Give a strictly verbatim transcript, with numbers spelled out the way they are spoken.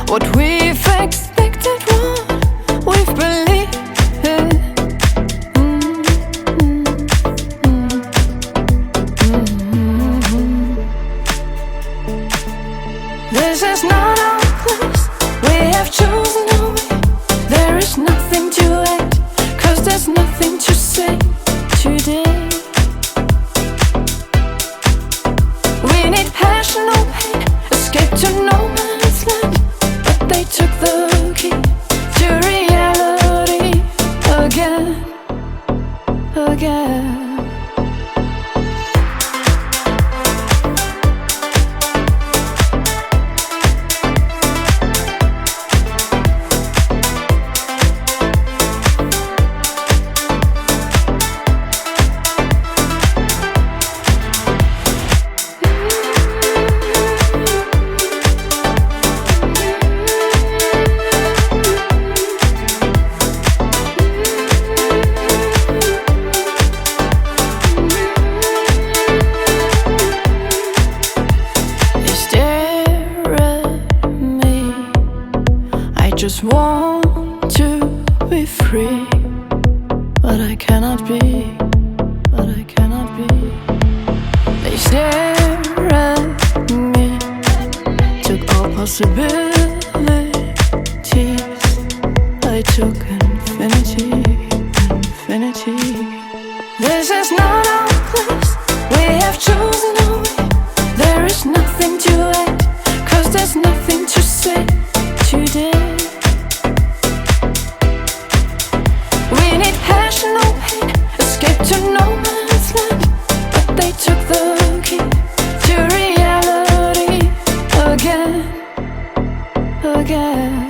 what we've expected, what we've believed. This is not our place, we have chosen a way. There is nothing to add, cause there's nothing to say today. We need passion or pain, escape to no man's land, but they took the key to reality again, again. Just want to be free, but I cannot be, but I cannot be. They stare at me, took all possibilities. I took infinity, infinity. This is not our place, we have chosen a way. There is nothing to add, cause there's nothing to say today. Passion or pain, escape to no man's land, but they took the key to reality again, again.